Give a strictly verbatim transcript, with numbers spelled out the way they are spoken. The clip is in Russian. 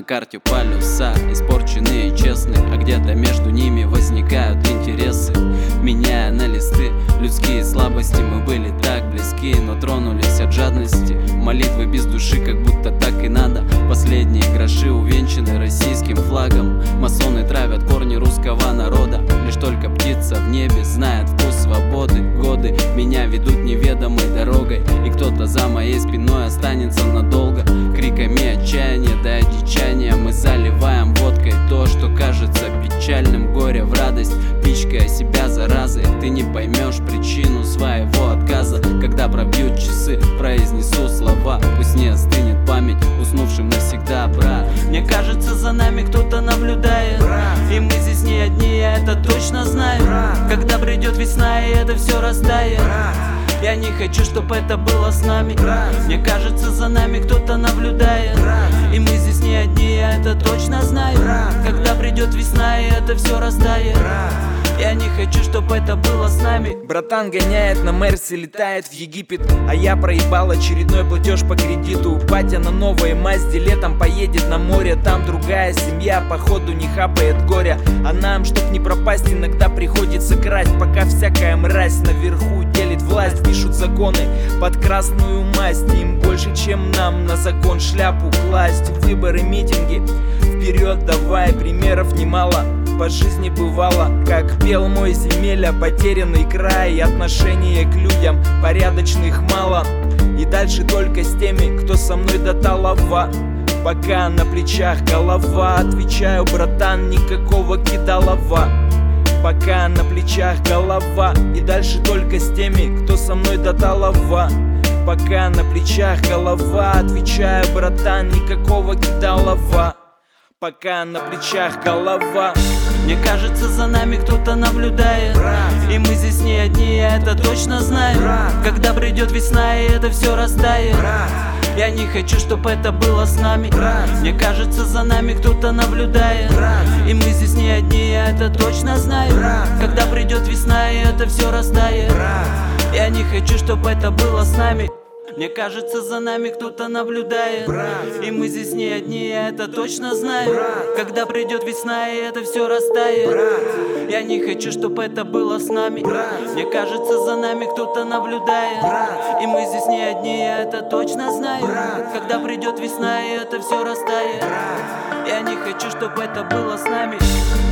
на карте полюса, испорченные и честные, а где-то между ними возникают интересы. Меняя на листы людские слабости, мы были так близки, но тронулись от жадности. Молитвы без души, как будто так и надо. Последние гроши увенчаны российским флагом. Масоны травят корни русского народа. Лишь только птица в небе знает вкус свободы. Годы меня ведут неведомой дорогой, и кто-то за моей спиной останется надолго. Криками отчаяния до одичания мы заливаем водкой то, что кажется печальным. Горе в радость, пичкая себя заразой. Ты не поймешь причину своего отказа. Когда пробьют часы, произнесу слова. Пусть не остынет память уснувшим навсегда, брат. Мне кажется, за нами кто-то наблюдает, брат. И мы здесь не одни, я это точно знаю, брат. Когда придет весна и это все растает, брат. Я не хочу, чтобы это было с нами, брат. Мне кажется, за нами кто-то наблюдает, брат. И мы здесь не одни, я это точно знаю, брат. Когда придет весна и это все растает, брат. Я не хочу, чтобы это было с нами. Братан гоняет на Мерсе, летает в Египет, а я проебал очередной платеж по кредиту. Батя на новой Мазде летом поедет на море. Там другая семья, походу не хапает горя. А нам, чтоб не пропасть, иногда приходится красть. Пока всякая мразь наверху делит власть. Пишут законы под красную масть. Им больше, чем нам на закон шляпу класть. Выборы, митинги, вперед давай, примеров немало. По жизни бывало, как пел мой земеля, потерянный край. Отношения к людям порядочных мало. И дальше только с теми, кто со мной до талова. Пока на плечах голова, отвечаю, братан, никакого кидалова. Пока на плечах голова. И дальше только с теми, кто со мной до талова. Пока на плечах голова, отвечаю, братан, никакого кидалова. Пока на плечах голова. Мне кажется, за нами кто-то наблюдает, брат. И мы здесь не одни, я это точно знаю, брат. Когда придет весна и это все растает, брат. Я не хочу, чтобы это было с нами, брат. Мне кажется, за нами кто-то наблюдает, брат. И мы здесь не одни, я это точно знаю, брат. Когда придет весна и это все растает, брат. Я не хочу, чтобы это было с нами. Мне кажется, за нами кто-то наблюдает, брат. И мы здесь не одни, я это точно знаю, брат. Когда придет весна и это все растает, брат. Я не хочу, чтобы это было с нами, брат. Мне кажется, за нами кто-то наблюдает, брат. И мы здесь не одни, я это точно знаю, брат. Когда придет весна и это все растает, брат. Я не хочу, чтобы это было с нами.